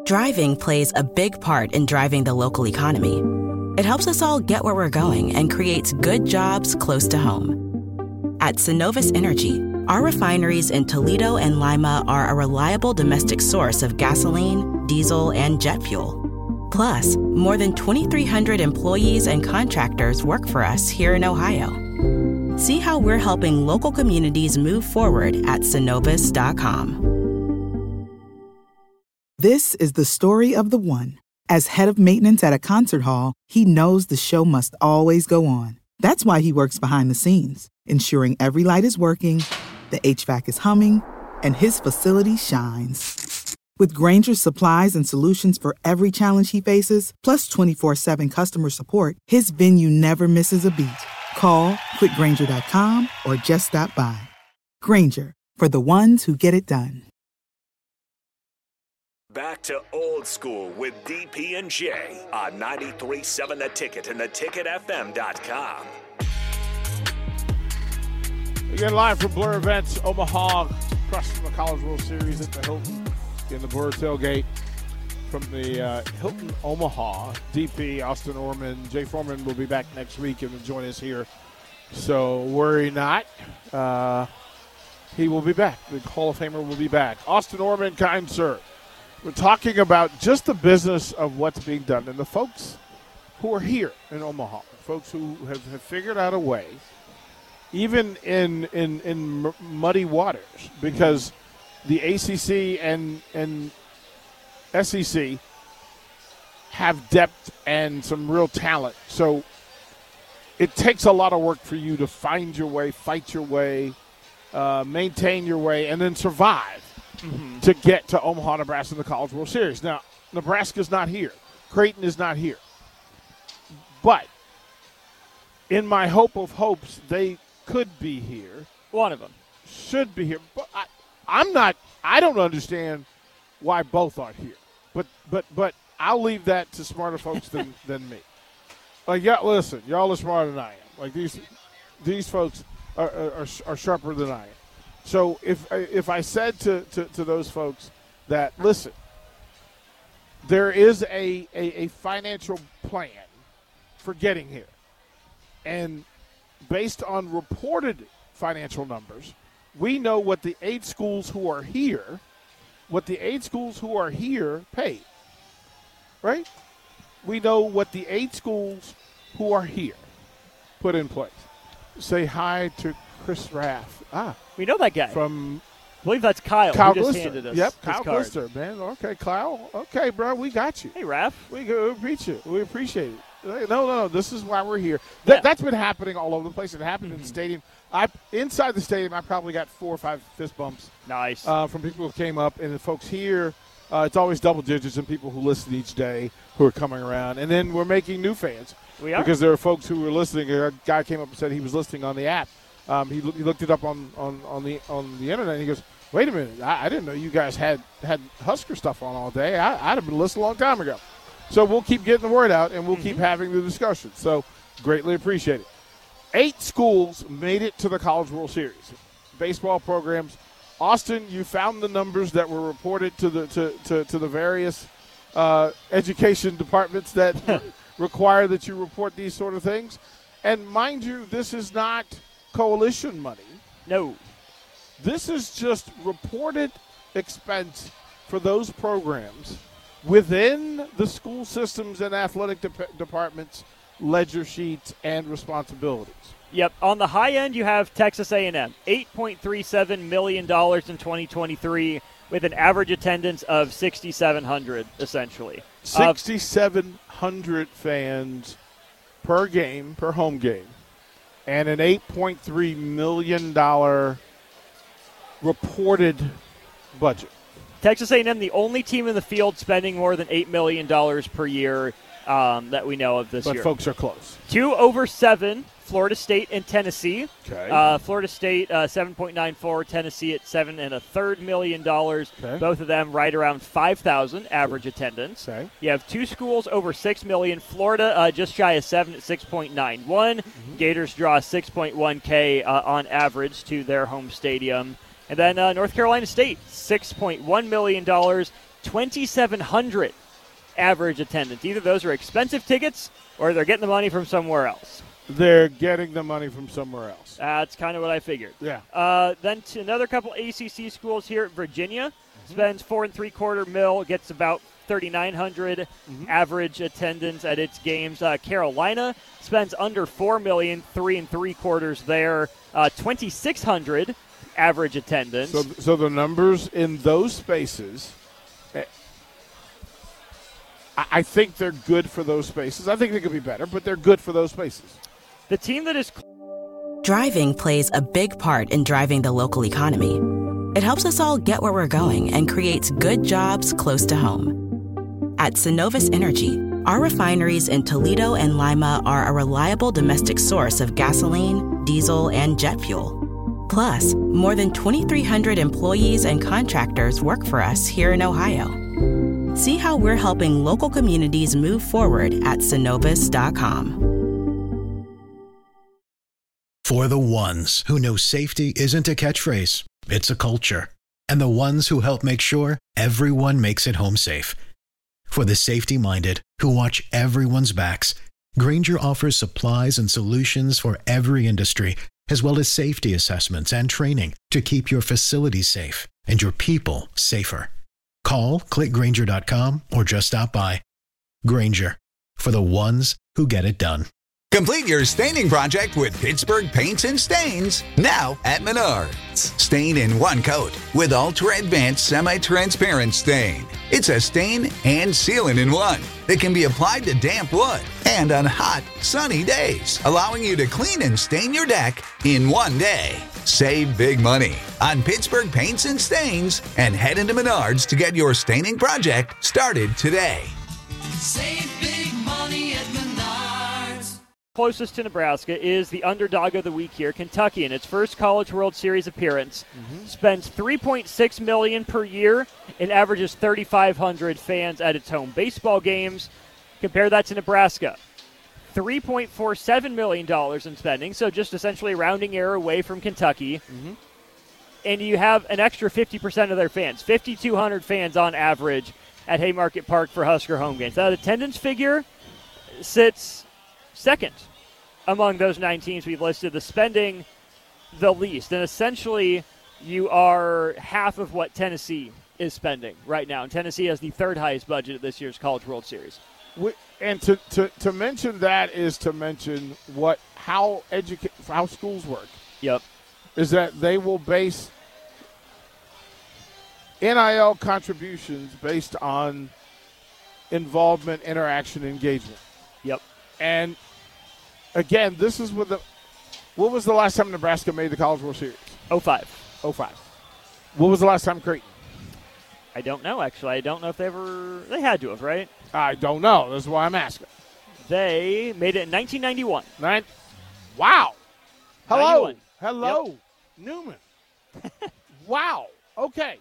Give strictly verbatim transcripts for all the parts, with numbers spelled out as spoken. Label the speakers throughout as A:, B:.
A: Driving plays a big part in driving the local economy. It helps us all get where we're going and creates good jobs close to home. At Synovus Energy, our refineries in Toledo and Lima are a reliable domestic source of gasoline, diesel, and jet fuel. Plus, more than twenty-three hundred employees and contractors work for us here in Ohio. See how we're helping local communities move forward at synovus dot com.
B: This is the story of the one. As head of maintenance at a concert hall, he knows the show must always go on. That's why he works behind the scenes, ensuring every light is working, the H V A C is humming, and his facility shines. With Grainger's supplies and solutions for every challenge he faces, plus twenty-four seven customer support, his venue never misses a beat. Call quick grainger dot com or just stop by. Grainger, for the ones who get it done.
C: Back to Old School with D P and J on ninety-three point seven The Ticket and the ticket f m dot com.
D: Again, live from Blur Events, Omaha, across from the College World Series at the Hilton in the Blur tailgate from the uh, Hilton Omaha. D P, Austin Orman, Jay Foreman will be back next week and will join us here. So worry not. Uh, he will be back. The Hall of Famer will be back. Austin Orman, kind sir. We're talking about just the business of what's being done and the folks who are here in Omaha, folks who have, have figured out a way, even in, in, in m- muddy waters, because the A C C and, and S E C have depth and some real talent. So it takes a lot of work for you to find your way, fight your way, uh, maintain your way, and then survive. Mm-hmm. To get to Omaha, Nebraska in the College World Series. Now, Nebraska's not here. Creighton is not here. But in my hope of hopes, they could be here.
E: One of them.
D: Should be here. But I, I'm not – I don't understand why both aren't here. But but but I'll leave that to smarter folks than, than me. Like, yeah, listen, y'all are smarter than I am. Like, these these folks are, are, are sharper than I am. So if if I said to, to, to those folks that, listen, there is a, a, a financial plan for getting here, and based on reported financial numbers, we know what the eight schools who are here, what the eight schools who are here pay, right? We know what the eight schools who are here put in place. Say hi to Chris Raff. Ah,
E: we know that guy.
D: From
E: I believe that's Kyle.
D: Kyle
E: who just
D: Glister.
E: handed us
D: Yep,
E: his
D: Kyle
E: card.
D: Glister, man. Okay, Kyle. Okay, bro, we got you.
E: Hey, Raph.
D: We, we appreciate it. We appreciate it. No, no, no. This is why we're here. That,
E: yeah.
D: That's been happening all over the place. It happened mm-hmm. in the stadium. I inside the stadium, I probably got four or five fist bumps.
E: Nice.
D: Uh, from people who came up, and the folks here. Uh, it's always double digits and people who listen each day who are coming around. And then we're making new fans.
E: We are.
D: Because there are folks who were listening. A guy came up and said he was listening on the app. Um, he, he looked it up on, on, on the on the internet, and he goes, wait a minute, I, I didn't know you guys had, had Husker stuff on all day. I, I'd have been listening a long time ago. So we'll keep getting the word out, and we'll mm-hmm. keep having the discussion. So greatly appreciate it. Eight schools made it to the College World Series. Baseball programs. Austin, you found the numbers that were reported to the to, to, to the various uh, education departments that require that you report these sort of things. And mind you, this is not coalition money.
E: No.
D: This is just reported expense for those programs within the school systems and athletic de- departments, ledger sheets, and responsibilities.
E: Yep. On the high end, you have Texas A and M, eight point three seven million dollars in twenty twenty-three with an average attendance of sixty-seven hundred, essentially.
D: sixty-seven hundred uh, fans per game, per home game, and an eight point three million dollars reported budget.
E: Texas A and M, the only team in the field spending more than eight million dollars per year um, that we know of this
D: but
E: year.
D: But folks are close.
E: Two over seven, Florida State and Tennessee.
D: Okay.
E: Uh, Florida State, uh, seven point nine four, Tennessee at seven and a third million dollars.
D: Okay.
E: Both of them right around five thousand average attendance.
D: Okay.
E: You have two schools over six million. Florida uh, just shy of seven at six point nine one. Mm-hmm. Gators draw six point one K uh, on average to their home stadium. And then uh, North Carolina State, six point one million dollars. twenty-seven hundred average attendance. Either those are expensive tickets or they're getting the money from somewhere else.
D: They're getting the money from somewhere else.
E: That's kind of what I figured.
D: Yeah.
E: Uh, then to another couple A C C schools here. Virginia mm-hmm. spends four and three quarter mil, gets about thirty-nine hundred mm-hmm. average attendance at its games. Uh, Carolina spends under four million, three and three quarters there, uh, twenty-six hundred average attendance.
D: So, so the numbers in those spaces, I, I think they're good for those spaces. I think they could be better, but they're good for those spaces.
E: The team that is
A: Driving plays a big part in driving the local economy. It helps us all get where we're going and creates good jobs close to home. At Synovus Energy, our refineries in Toledo and Lima are a reliable domestic source of gasoline, diesel, and jet fuel. Plus, more than twenty-three hundred employees and contractors work for us here in Ohio. See how we're helping local communities move forward at synovus dot com.
F: For the ones who know safety isn't a catchphrase, it's a culture. And the ones who help make sure everyone makes it home safe. For the safety-minded who watch everyone's backs, Grainger offers supplies and solutions for every industry, as well as safety assessments and training to keep your facilities safe and your people safer. Call, click Grainger dot com, or just stop by. Grainger, for the ones who get it done.
G: Complete your staining project with Pittsburgh Paints and Stains, now at Menards. Stain in one coat with Ultra Advanced Semi-Transparent Stain. It's a stain and sealant in one that can be applied to damp wood and on hot, sunny days, allowing you to clean and stain your deck in one day. Save big money on Pittsburgh Paints and Stains and head into Menards to get your staining project started today.
H: Save big money at Menards.
E: Closest to Nebraska is the underdog of the week here, Kentucky, in its first College World Series appearance. Mm-hmm. Spends three point six million dollars per year and averages thirty-five hundred fans at its home baseball games. Compare that to Nebraska. three point four seven million dollars in spending, so just essentially a rounding error away from Kentucky. Mm-hmm. And you have an extra fifty percent of their fans, fifty-two hundred fans on average at Haymarket Park for Husker home games. That attendance figure sits second among those nine teams we've listed. The spending, the least. And essentially, you are half of what Tennessee is spending right now. And Tennessee has the third highest budget at this year's College World Series.
D: And to, to, to mention that is to mention what how educa- how schools work.
E: Yep.
D: Is that they will base N I L contributions based on involvement, interaction, engagement.
E: Yep.
D: And again, this is what the what was the last time Nebraska made the College World Series?
E: oh five.
D: oh five. What was the last time Creighton?
E: I don't know, actually. I don't know if they ever – they had to have, right?
D: I don't know. That's why I'm asking.
E: They made it in nineteen ninety-one.
D: Nine, wow. Hello.
E: ninety-one.
D: Hello.
E: Yep.
D: Newman. Wow. Okay.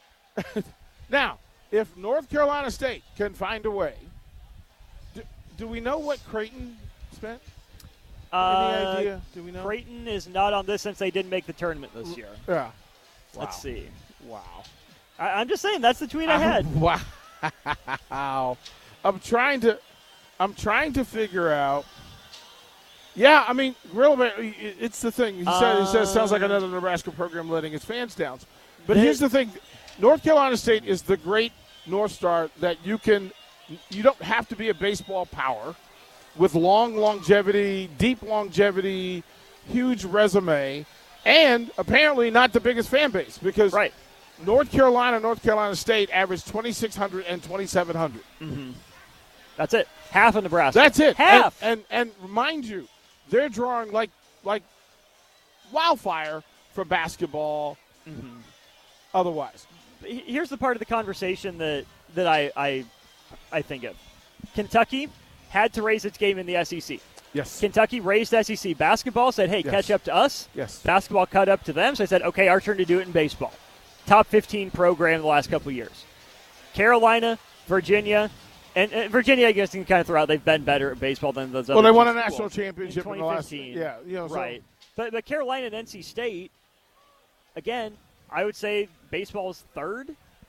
D: Now, if North Carolina State can find a way, do, do we know what Creighton spent?
E: Uh,
D: Any idea? Do we know?
E: Creighton is not on this since they didn't make the tournament this year.
D: Yeah.
E: Let's
D: Wow.
E: see.
D: Wow.
E: I, I'm just saying that's the tweet I had.
D: Um, wow. I'm trying to I'm trying to figure out. Yeah, I mean, real it's the thing. He said he says sounds like another Nebraska program letting its fans down. But here's the thing. North Carolina State is the great North Star that you can you don't have to be a baseball power with long longevity, deep longevity, huge resume, and apparently not the biggest fan base because
E: right.
D: North Carolina, North Carolina State averaged twenty-six hundred and twenty-seven hundred.
E: Mm-hmm. That's it. Half of Nebraska.
D: That's it.
E: Half.
D: And, and and mind you, they're drawing like like wildfire for basketball.
E: Mm-hmm.
D: Otherwise,
E: here's the part of the conversation that that I I I think of. Kentucky had to raise its game in the S E C.
D: Yes.
E: Kentucky raised S E C basketball, said, hey,
D: yes.
E: catch up to us.
D: Yes.
E: Basketball caught up to them, so I said, okay, our turn to do it in baseball. Top fifteen program the last couple of years. Carolina, Virginia, and, and Virginia, I guess you can kind of throw out they've been better at baseball than those other
D: Well, they won a
E: schools.
D: national championship
E: in
D: in the last
E: twenty fifteen.
D: Yeah, you know, so.
E: Right. But, but Carolina and N C State, again, I would say baseball is third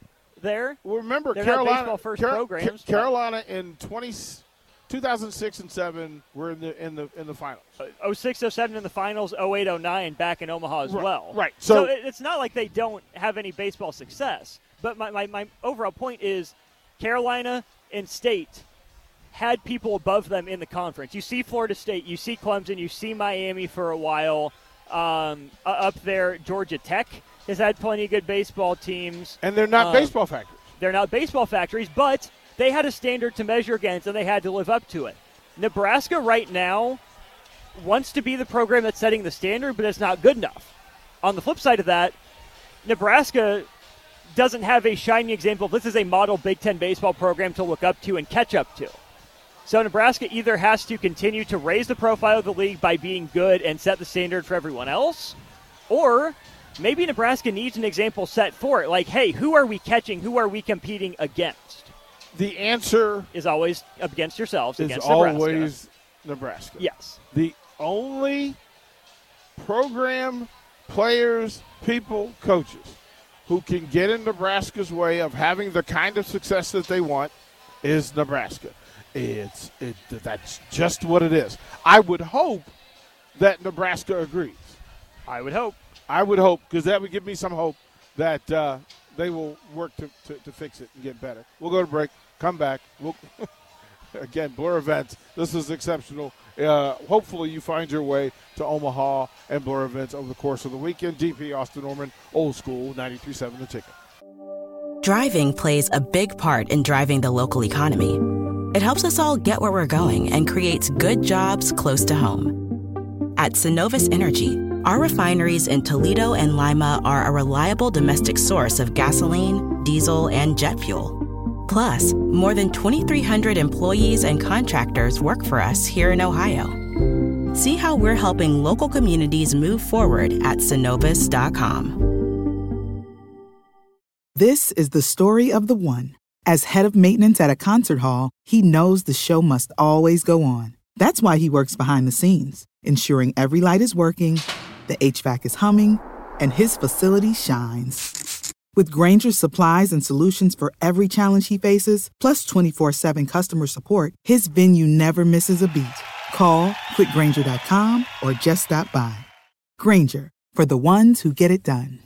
E: there.
D: Well, remember,
E: They're
D: Carolina,
E: not baseball-first
D: Car-
E: programs.
D: Ca- Carolina in twenty, two thousand six and seven were in the in the in the finals.
E: oh six, oh seven in the finals, oh eight, oh nine back in Omaha as
D: right,
E: well.
D: Right.
E: So,
D: So,
E: so it's not like they don't have any baseball success. But my, my, my overall point is Carolina and State had people above them in the conference. You see Florida State, you see Clemson, you see Miami for a while. Um, up there, Georgia Tech has had plenty of good baseball teams.
D: and they're not
E: um,
D: baseball factories.
E: They're not baseball factories, but they had a standard to measure against, and they had to live up to it. Nebraska right now wants to be the program that's setting the standard, but it's not good enough. On the flip side of that, Nebraska doesn't have a shining example. This is a model Big Ten baseball program to look up to and catch up to. So Nebraska either has to continue to raise the profile of the league by being good and set the standard for everyone else, or maybe Nebraska needs an example set for it. Like, hey, who are we catching? Who are we competing against?
D: The answer
E: Is always against yourselves,
D: is
E: against Nebraska.
D: always Nebraska.
E: Yes.
D: The only program, players, people, coaches who can get in Nebraska's way of having the kind of success that they want is Nebraska. It's it, that's just what it is. I would hope that Nebraska agrees.
E: I would hope.
D: I would hope, because that would give me some hope that uh, they will work to, to, to fix it and get better. We'll go to break, come back. We'll again, Blur Events. This is exceptional. Uh, hopefully you find your way to Omaha and Blur Events over the course of the weekend. D P Austin Norman, Old School, ninety-three point seven The Ticket.
A: Driving plays a big part in driving the local economy. It helps us all get where we're going and creates good jobs close to home. At Synovus Energy, our refineries in Toledo and Lima are a reliable domestic source of gasoline, diesel, and jet fuel. Plus, more than twenty-three hundred employees and contractors work for us here in Ohio. See how we're helping local communities move forward at Synovus dot com.
B: This is the story of the one. As head of maintenance at a concert hall, he knows the show must always go on. That's why he works behind the scenes, ensuring every light is working, the H V A C is humming, and his facility shines. With Grainger's supplies and solutions for every challenge he faces, plus twenty-four seven customer support, his venue never misses a beat. Call quick grainger dot com or just stop by. Grainger, for the ones who get it done.